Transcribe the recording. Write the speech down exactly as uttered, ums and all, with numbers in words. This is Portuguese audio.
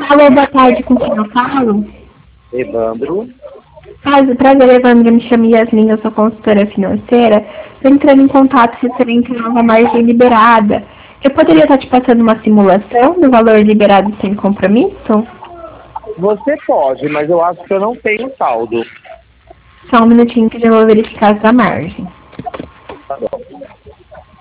Alô, boa tarde, com quem eu falo? Evandro. Prazer, prazer, Evandro, me chamo Yasmin, eu sou consultora financeira. Estou entrando em contato referente a uma margem liberada. Eu poderia estar te passando uma simulação do valor liberado sem compromisso? Você pode, mas eu acho que eu não tenho saldo. Só um minutinho que eu já vou verificar essa margem. Tá bom.